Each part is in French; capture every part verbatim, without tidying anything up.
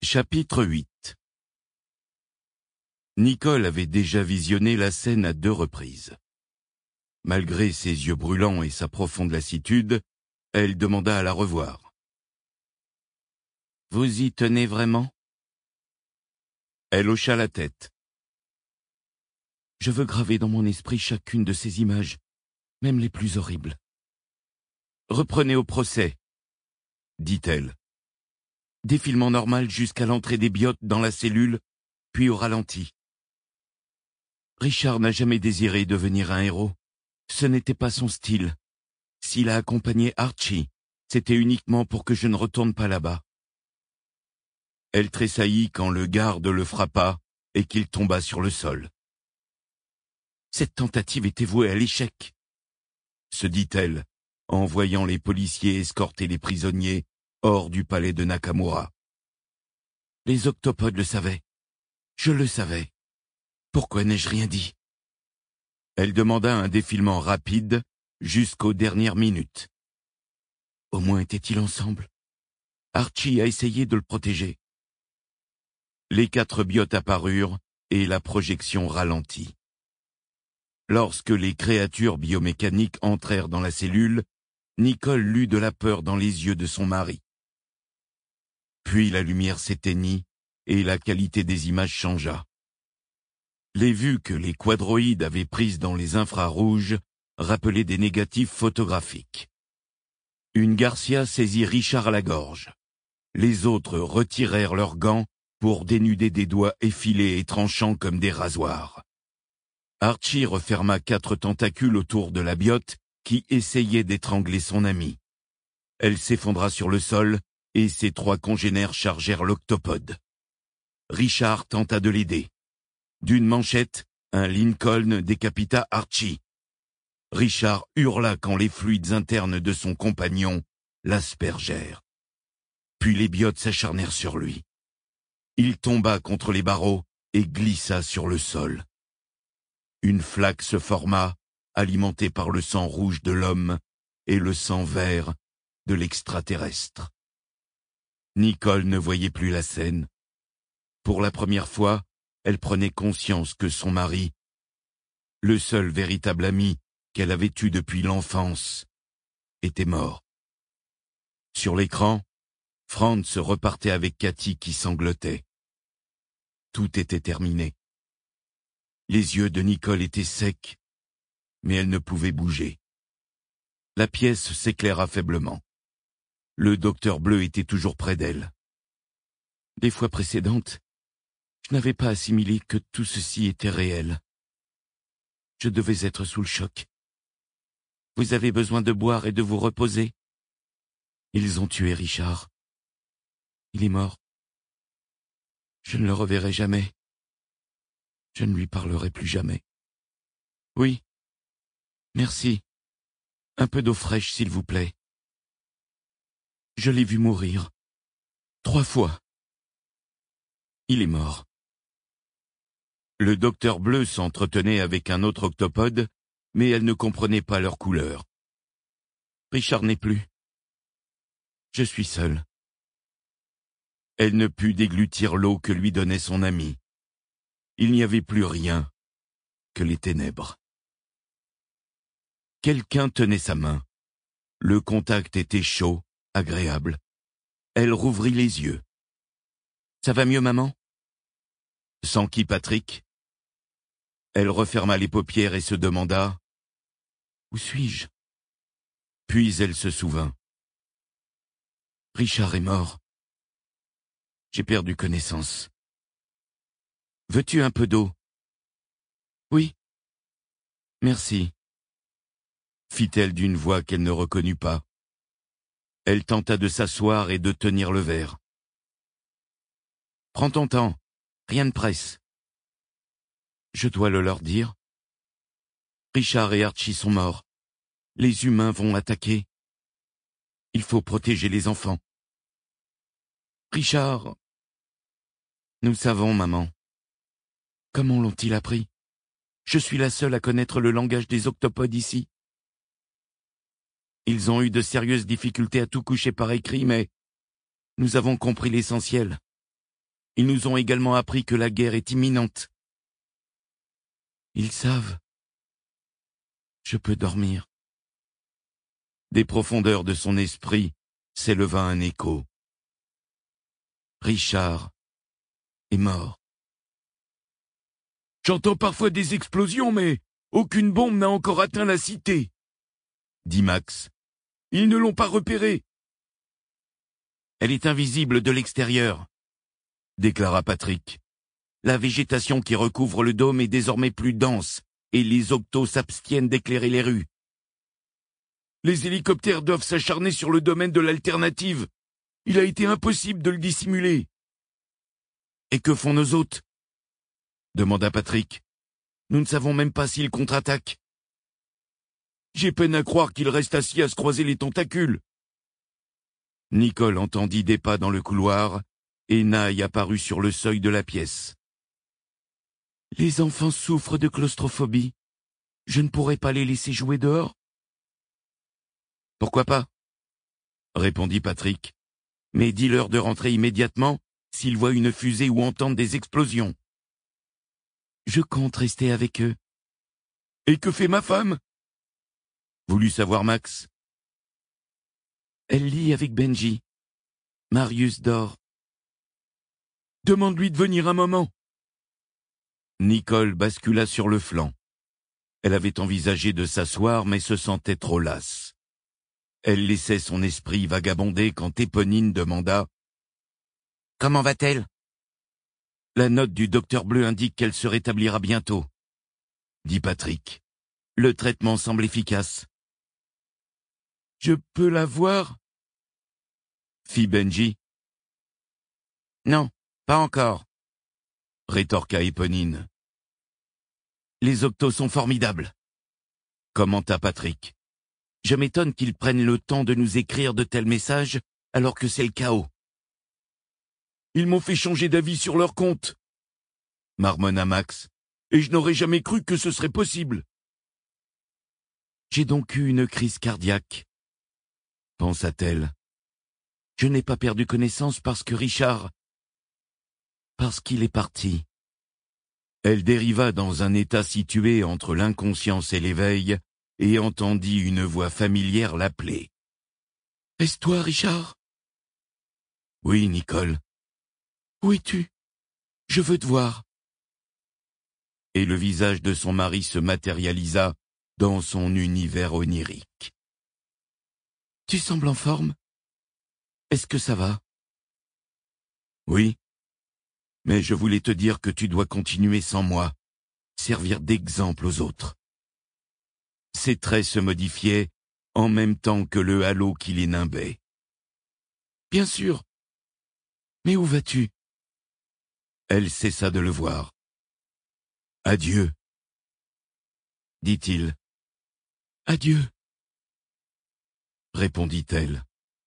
Chapitre huit. Nicole avait déjà visionné la scène à deux reprises. Malgré ses yeux brûlants et sa profonde lassitude, elle demanda à la revoir. « Vous y tenez vraiment ?» Elle hocha la tête. « Je veux graver dans mon esprit chacune de ces images, même les plus horribles. »« Reprenez au procès, » dit-elle. Défilement normal jusqu'à l'entrée des biotes dans la cellule, puis au ralenti. Richard n'a jamais désiré devenir un héros. Ce n'était pas son style. S'il a accompagné Archie, c'était uniquement pour que je ne retourne pas là-bas. Elle tressaillit quand le garde le frappa et qu'il tomba sur le sol. Cette tentative était vouée à l'échec, se dit-elle, en voyant les policiers escorter les prisonniers hors du palais de Nakamura. Les octopodes le savaient. Je le savais. Pourquoi n'ai-je rien dit? Elle demanda un défilement rapide jusqu'aux dernières minutes. Au moins étaient-ils ensemble? Archie a essayé de le protéger. Les quatre biotes apparurent et la projection ralentit. Lorsque les créatures biomécaniques entrèrent dans la cellule, Nicole lut de la peur dans les yeux de son mari. Puis la lumière s'éteignit et la qualité des images changea. Les vues que les quadroïdes avaient prises dans les infrarouges rappelaient des négatifs photographiques. Une Garcia saisit Richard à la gorge. Les autres retirèrent leurs gants pour dénuder des doigts effilés et tranchants comme des rasoirs. Archie referma quatre tentacules autour de la biote qui essayait d'étrangler son amie. Elle s'effondra sur le sol et ses trois congénères chargèrent l'octopode. Richard tenta de l'aider. D'une manchette, un Lincoln décapita Archie. Richard hurla quand les fluides internes de son compagnon l'aspergèrent. Puis les biotes s'acharnèrent sur lui. Il tomba contre les barreaux et glissa sur le sol. Une flaque se forma, alimentée par le sang rouge de l'homme et le sang vert de l'extraterrestre. Nicole ne voyait plus la scène. Pour la première fois, elle prenait conscience que son mari, le seul véritable ami qu'elle avait eu depuis l'enfance, était mort. Sur l'écran, Franz repartait avec Cathy qui sanglotait. Tout était terminé. Les yeux de Nicole étaient secs, mais elle ne pouvait bouger. La pièce s'éclaira faiblement. Le docteur Bleu était toujours près d'elle. Des fois précédentes, je n'avais pas assimilé que tout ceci était réel. Je devais être sous le choc. Vous avez besoin de boire et de vous reposer. Ils ont tué Richard. Il est mort. Je ne le reverrai jamais. Je ne lui parlerai plus jamais. Oui. Merci. Un peu d'eau fraîche, s'il vous plaît. Je l'ai vu mourir. Trois fois. Il est mort. Le docteur Bleu s'entretenait avec un autre octopode, mais elle ne comprenait pas leur couleur. Richard n'est plus. Je suis seule. Elle ne put déglutir l'eau que lui donnait son ami. Il n'y avait plus rien que les ténèbres. Quelqu'un tenait sa main. Le contact était chaud, agréable. Elle rouvrit les yeux. « Ça va mieux, maman ?» S'enquit Patrick. Elle referma les paupières et se demanda « Où suis-je » Puis elle se souvint. « Richard est mort. J'ai perdu connaissance. Veux-tu un peu d'eau ?»« Oui. Merci. » fit-elle d'une voix qu'elle ne reconnut pas. Elle tenta de s'asseoir et de tenir le verre. « Prends ton temps, rien ne presse. » Je dois le leur dire. Richard et Archie sont morts. Les humains vont attaquer. Il faut protéger les enfants. Richard... Nous savons, maman. Comment l'ont-ils appris? Je suis la seule à connaître le langage des octopodes ici. Ils ont eu de sérieuses difficultés à tout coucher par écrit, mais nous avons compris l'essentiel. Ils nous ont également appris que la guerre est imminente. Ils savent. Je peux dormir. Des profondeurs de son esprit s'éleva un écho. Richard est mort. J'entends parfois des explosions, mais aucune bombe n'a encore atteint la cité, dit Max. Ils ne l'ont pas repérée. Elle est invisible de l'extérieur, déclara Patrick. La végétation qui recouvre le dôme est désormais plus dense et les octos s'abstiennent d'éclairer les rues. Les hélicoptères doivent s'acharner sur le domaine de l'alternative. Il a été impossible de le dissimuler. Et que font nos hôtes ? Demanda Patrick. Nous ne savons même pas s'ils contre-attaquent. J'ai peine à croire qu'ils restent assis à se croiser les tentacules. Nicole entendit des pas dans le couloir et Naï apparut sur le seuil de la pièce. Les enfants souffrent de claustrophobie. Je ne pourrais pas les laisser jouer dehors ? Pourquoi pas ? Répondit Patrick. Mais dis-leur de rentrer immédiatement s'ils voient une fusée ou entendent des explosions. Je compte rester avec eux. Et que fait ma femme ? Voulut savoir Max. Elle lit avec Benji. Marius dort. Demande-lui de venir un moment. Nicole bascula sur le flanc. Elle avait envisagé de s'asseoir mais se sentait trop lasse. Elle laissait son esprit vagabonder quand Éponine demanda « Comment va-t-elle » La note du docteur Bleu indique qu'elle se rétablira bientôt, dit Patrick. Le traitement semble efficace. Je peux la voir ? Fit Benji. Non, pas encore, rétorqua Éponine. Les octos sont formidables, commenta Patrick. Je m'étonne qu'ils prennent le temps de nous écrire de tels messages alors que c'est le chaos. Ils m'ont fait changer d'avis sur leur compte, marmonna Max, et je n'aurais jamais cru que ce serait possible. J'ai donc eu une crise cardiaque, pensa-t-elle. Je n'ai pas perdu connaissance parce que Richard... parce qu'il est parti. Elle dériva dans un état situé entre l'inconscience et l'éveil et entendit une voix familière l'appeler. « Est-ce toi, Richard ?»« Oui, Nicole. »« Où es-tu ? Je veux te voir. » Et le visage de son mari se matérialisa dans son univers onirique. « Tu sembles en forme ? Est-ce que ça va ? » « Oui. Mais je voulais te dire que tu dois continuer sans moi, servir d'exemple aux autres. » Ses traits se modifiaient en même temps que le halo qui les nimbait. « Bien sûr. Mais où vas-tu » Elle cessa de le voir. « Adieu, » dit-il. « Adieu, » répondit-elle.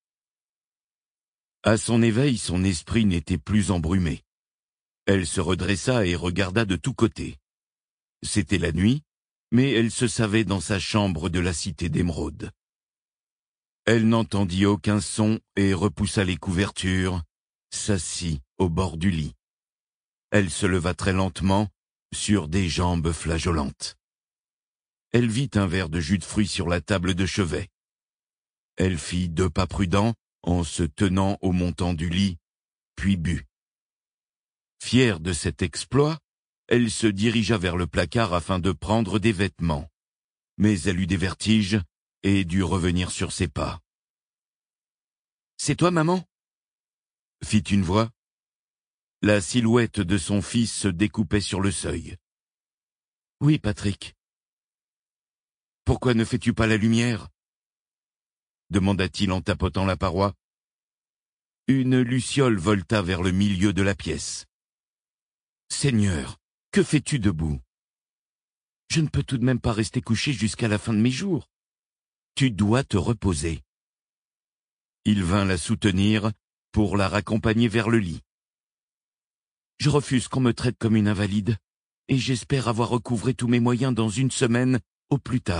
À son éveil, son esprit n'était plus embrumé. Elle se redressa et regarda de tous côtés. C'était la nuit, mais elle se savait dans sa chambre de la cité d'Émeraude. Elle n'entendit aucun son et repoussa les couvertures, s'assit au bord du lit. Elle se leva très lentement, sur des jambes flageolantes. Elle vit un verre de jus de fruits sur la table de chevet. Elle fit deux pas prudents en se tenant au montant du lit, puis but. Fière de cet exploit, elle se dirigea vers le placard afin de prendre des vêtements. Mais elle eut des vertiges et dut revenir sur ses pas. « C'est toi, maman ?» fit une voix. La silhouette de son fils se découpait sur le seuil. « Oui, Patrick. »« Pourquoi ne fais-tu pas la lumière ?» demanda-t-il en tapotant la paroi. Une luciole volta vers le milieu de la pièce. « Seigneur, que fais-tu debout ? Je ne peux tout de même pas rester couché jusqu'à la fin de mes jours. Tu dois te reposer. » Il vint la soutenir pour la raccompagner vers le lit. « Je refuse qu'on me traite comme une invalide, et j'espère avoir recouvré tous mes moyens dans une semaine au plus tard. »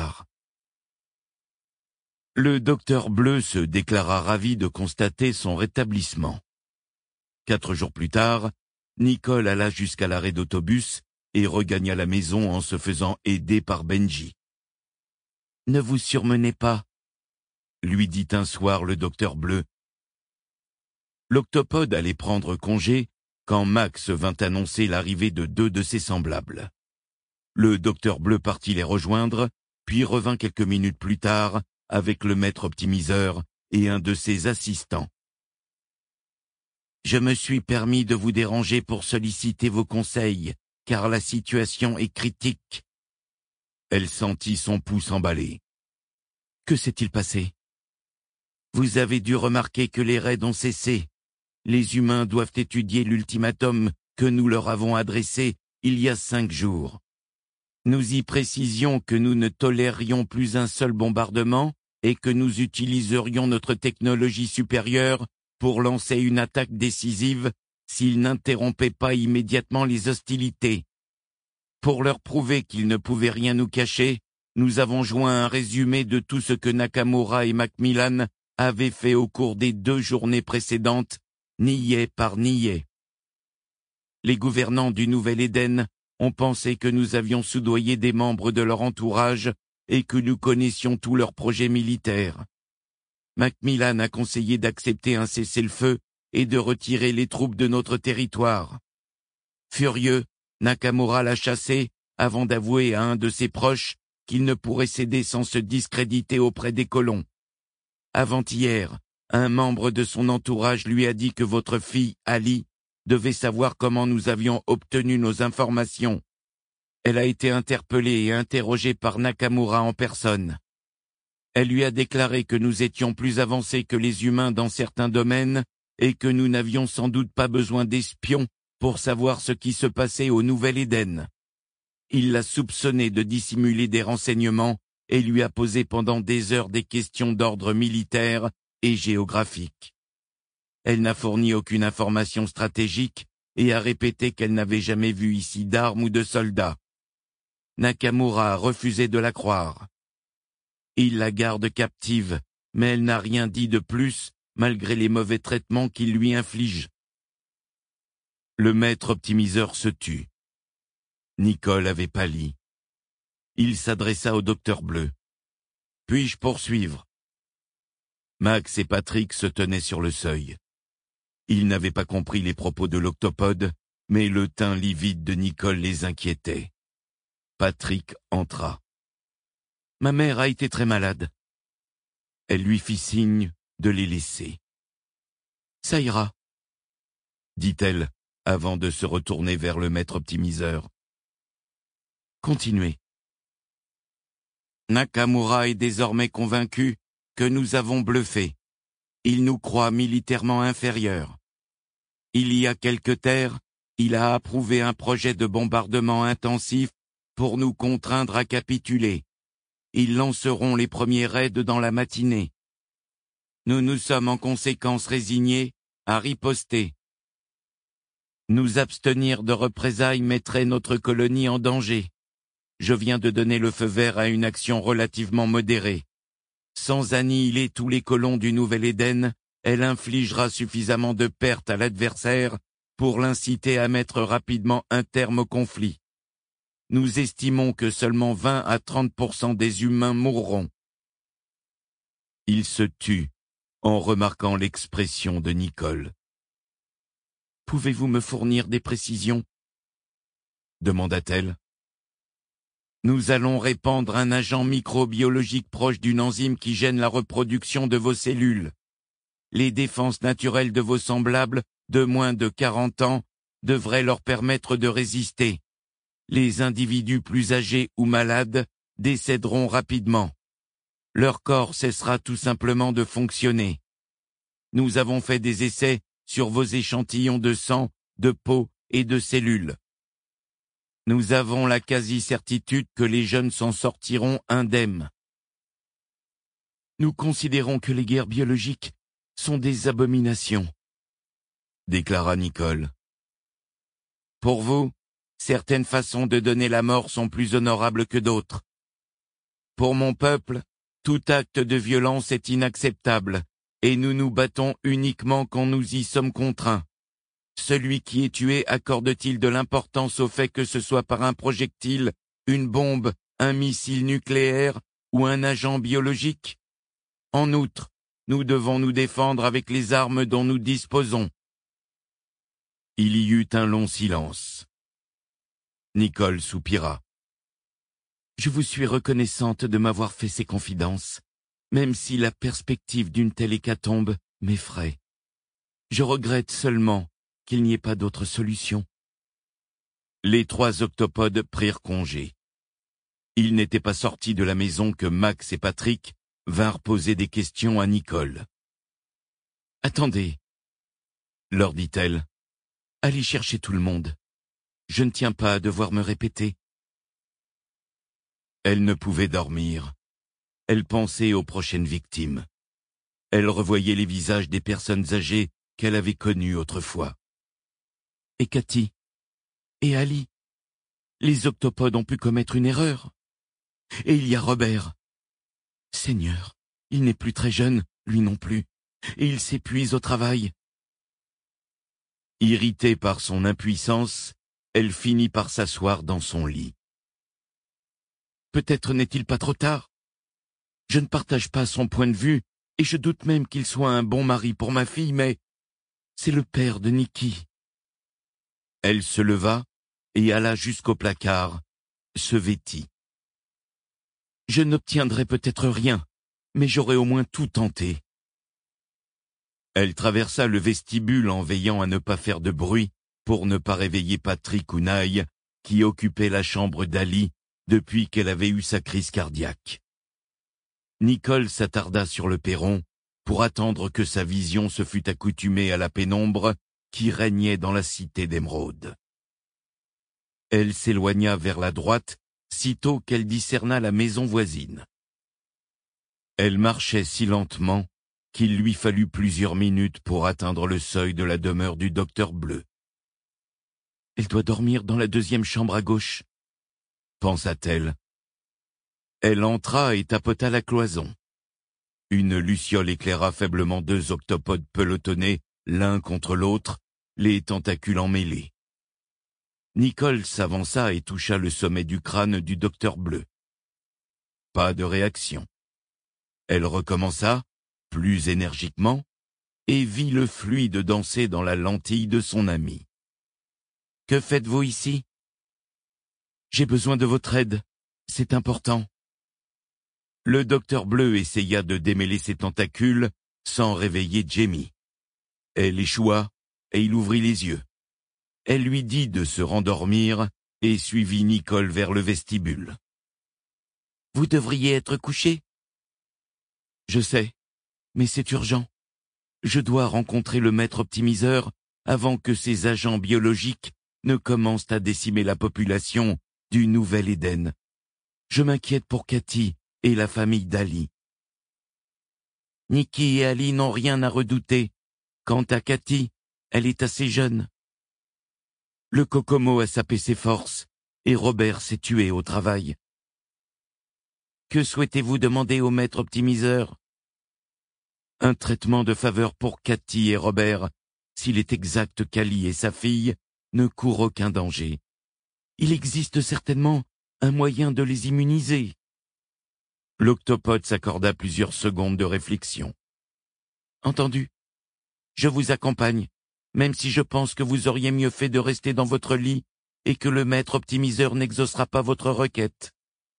Le docteur Bleu se déclara ravi de constater son rétablissement. Quatre jours plus tard, Nicole alla jusqu'à l'arrêt d'autobus et regagna la maison en se faisant aider par Benji. « Ne vous surmenez pas », lui dit un soir le docteur Bleu. L'octopode allait prendre congé quand Max vint annoncer l'arrivée de deux de ses semblables. Le docteur Bleu partit les rejoindre, puis revint quelques minutes plus tard avec le maître optimiseur et un de ses assistants. « Je me suis permis de vous déranger pour solliciter vos conseils, car la situation est critique. » Elle sentit son pouce emballé. « Que s'est-il passé ? » « Vous avez dû remarquer que les raids ont cessé. Les humains doivent étudier l'ultimatum que nous leur avons adressé il y a cinq jours. Nous y précisions que nous ne tolérerions plus un seul bombardement et que nous utiliserions notre technologie supérieure pour lancer une attaque décisive s'ils n'interrompaient pas immédiatement les hostilités. Pour leur prouver qu'ils ne pouvaient rien nous cacher, nous avons joint un résumé de tout ce que Nakamura et Macmillan avaient fait au cours des deux journées précédentes, niais par niais. Les gouvernants du Nouvel Éden ont pensé que nous avions soudoyé des membres de leur entourage et que nous connaissions tous leurs projets militaires. Macmillan a conseillé d'accepter un cessez-le-feu et de retirer les troupes de notre territoire. Furieux, Nakamura l'a chassé avant d'avouer à un de ses proches qu'il ne pourrait céder sans se discréditer auprès des colons. Avant-hier, un membre de son entourage lui a dit que votre fille, Ali, devait savoir comment nous avions obtenu nos informations. Elle a été interpellée et interrogée par Nakamura en personne. Elle lui a déclaré que nous étions plus avancés que les humains dans certains domaines et que nous n'avions sans doute pas besoin d'espions pour savoir ce qui se passait au Nouvel Éden. Il l'a soupçonné de dissimuler des renseignements et lui a posé pendant des heures des questions d'ordre militaire et géographique. Elle n'a fourni aucune information stratégique et a répété qu'elle n'avait jamais vu ici d'armes ou de soldats. Nakamura a refusé de la croire. Il la garde captive, mais elle n'a rien dit de plus, malgré les mauvais traitements qu'il lui inflige. Le maître optimiseur se tut. Nicole avait pâli. Il s'adressa au docteur Bleu. « Puis-je poursuivre ?» Max et Patrick se tenaient sur le seuil. Ils n'avaient pas compris les propos de l'octopode, mais le teint livide de Nicole les inquiétait. Patrick entra. « Ma mère a été très malade. » Elle lui fit signe de les laisser. « Ça ira, » dit-elle, avant de se retourner vers le maître optimiseur. « Continuez. » Nakamura est désormais convaincu que nous avons bluffé. Il nous croit militairement inférieurs. Il y a quelque terres, il a approuvé un projet de bombardement intensif pour nous contraindre à capituler. Ils lanceront les premiers raids dans la matinée. Nous nous sommes en conséquence résignés à riposter. Nous abstenir de représailles mettrait notre colonie en danger. Je viens de donner le feu vert à une action relativement modérée. Sans annihiler tous les colons du Nouvel Éden, elle infligera suffisamment de pertes à l'adversaire pour l'inciter à mettre rapidement un terme au conflit. Nous estimons que seulement vingt à trente pour cent des humains mourront. Il se tut en remarquant l'expression de Nicole. « Pouvez-vous me fournir des précisions ?» demanda-t-elle. Nous allons répandre un agent microbiologique proche d'une enzyme qui gêne la reproduction de vos cellules. Les défenses naturelles de vos semblables, de moins de quarante ans, devraient leur permettre de résister. Les individus plus âgés ou malades décéderont rapidement. Leur corps cessera tout simplement de fonctionner. Nous avons fait des essais sur vos échantillons de sang, de peau et de cellules. Nous avons la quasi-certitude que les jeunes s'en sortiront indemnes. Nous considérons que les guerres biologiques sont des abominations, déclara Nicole. Pour vous, certaines façons de donner la mort sont plus honorables que d'autres. Pour mon peuple, tout acte de violence est inacceptable, et nous nous battons uniquement quand nous y sommes contraints. Celui qui est tué accorde-t-il de l'importance au fait que ce soit par un projectile, une bombe, un missile nucléaire ou un agent biologique? En outre, nous devons nous défendre avec les armes dont nous disposons. Il y eut un long silence. Nicole soupira. Je vous suis reconnaissante de m'avoir fait ces confidences, même si la perspective d'une telle hécatombe m'effraie. Je regrette seulement qu'il n'y ait pas d'autre solution. Les trois octopodes prirent congé. Ils n'étaient pas sortis de la maison que Max et Patrick vinrent poser des questions à Nicole. « Attendez, » leur dit-elle, « allez chercher tout le monde. Je ne tiens pas à devoir me répéter. » Elle ne pouvait dormir. Elle pensait aux prochaines victimes. Elle revoyait les visages des personnes âgées qu'elle avait connues autrefois. Et Cathy, et Ali, les octopodes ont pu commettre une erreur. Et il y a Robert. Seigneur, il n'est plus très jeune, lui non plus, et il s'épuise au travail. Irritée par son impuissance, elle finit par s'asseoir dans son lit. Peut-être n'est-il pas trop tard? Je ne partage pas son point de vue, et je doute même qu'il soit un bon mari pour ma fille, mais c'est le père de Nikki. Elle se leva et alla jusqu'au placard, se vêtit. Je n'obtiendrai peut-être rien, mais j'aurai au moins tout tenté. Elle traversa le vestibule en veillant à ne pas faire de bruit pour ne pas réveiller Patrick ou Naï, qui occupait la chambre d'Ali depuis qu'elle avait eu sa crise cardiaque. Nicole s'attarda sur le perron pour attendre que sa vision se fût accoutumée à la pénombre qui régnait dans la cité d'Émeraude. Elle s'éloigna vers la droite sitôt qu'elle discerna la maison voisine. Elle marchait si lentement qu'il lui fallut plusieurs minutes pour atteindre le seuil de la demeure du docteur Bleu. « Elle doit dormir dans la deuxième chambre à gauche, » pensa-t-elle. Elle entra et tapota la cloison. Une luciole éclaira faiblement deux octopodes pelotonnés l'un contre l'autre, les tentacules emmêlés. Nicole s'avança et toucha le sommet du crâne du docteur Bleu. Pas de réaction. Elle recommença, plus énergiquement, et vit le fluide danser dans la lentille de son ami. « Que faites-vous ici ? » ?»« J'ai besoin de votre aide, c'est important. » Le docteur Bleu essaya de démêler ses tentacules sans réveiller Jamie. Elle échoua et il ouvrit les yeux. Elle lui dit de se rendormir et suivit Nicole vers le vestibule. « Vous devriez être couché. »« Je sais, mais c'est urgent. Je dois rencontrer le maître optimiseur avant que ces agents biologiques ne commencent à décimer la population du Nouvel Éden. Je m'inquiète pour Cathy et la famille d'Ali. » Nikki et Ali n'ont rien à redouter. Quant à Cathy, elle est assez jeune. Le Kokomo a sapé ses forces et Robert s'est tué au travail. Que souhaitez-vous demander au maître optimiseur? Un traitement de faveur pour Cathy et Robert, s'il est exact qu'Ali et sa fille ne courent aucun danger. Il existe certainement un moyen de les immuniser. L'octopode s'accorda plusieurs secondes de réflexion. Entendu. Je vous accompagne, même si je pense que vous auriez mieux fait de rester dans votre lit et que le maître optimiseur n'exaucera pas votre requête.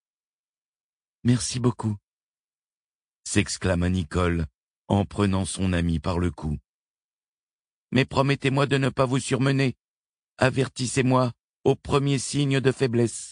Merci beaucoup, s'exclama Nicole en prenant son ami par le cou. Mais promettez-moi de ne pas vous surmener. Avertissez-moi au premier signe de faiblesse.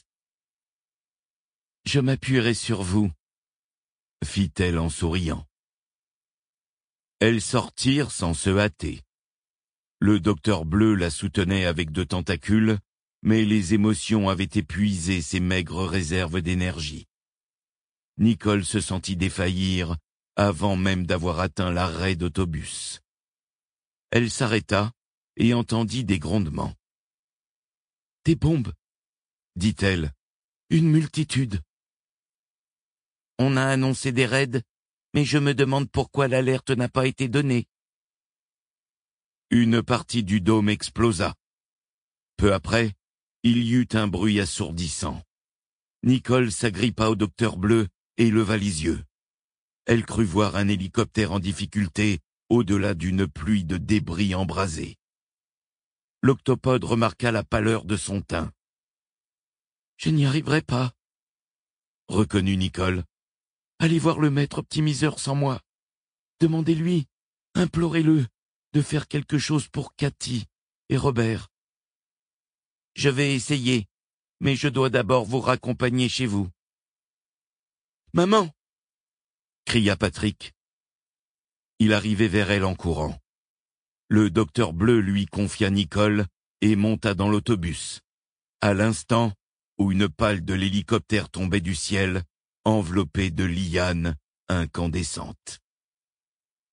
Je m'appuierai sur vous, fit-elle en souriant. Elles sortirent sans se hâter. Le docteur Bleu la soutenait avec deux tentacules, mais les émotions avaient épuisé ses maigres réserves d'énergie. Nicole se sentit défaillir avant même d'avoir atteint l'arrêt d'autobus. Elle s'arrêta et entendit des grondements. « Des bombes !» dit-elle. « Une multitude. » On a annoncé des raids, mais je me demande pourquoi l'alerte n'a pas été donnée. Une partie du dôme explosa. Peu après, il y eut un bruit assourdissant. Nicole s'agrippa au docteur Bleu et leva les yeux. Elle crut voir un hélicoptère en difficulté au-delà d'une pluie de débris embrasés. L'octopode remarqua la pâleur de son teint. « Je n'y arriverai pas, » reconnut Nicole. « Allez voir le maître optimiseur sans moi. Demandez-lui, implorez-le, de faire quelque chose pour Cathy et Robert. »« Je vais essayer, mais je dois d'abord vous raccompagner chez vous. »« Maman !» cria Patrick. Il arrivait vers elle en courant. Le docteur Bleu lui confia Nicole et monta dans l'autobus. À l'instant où une pale de l'hélicoptère tombait du ciel, enveloppée de lianes incandescentes.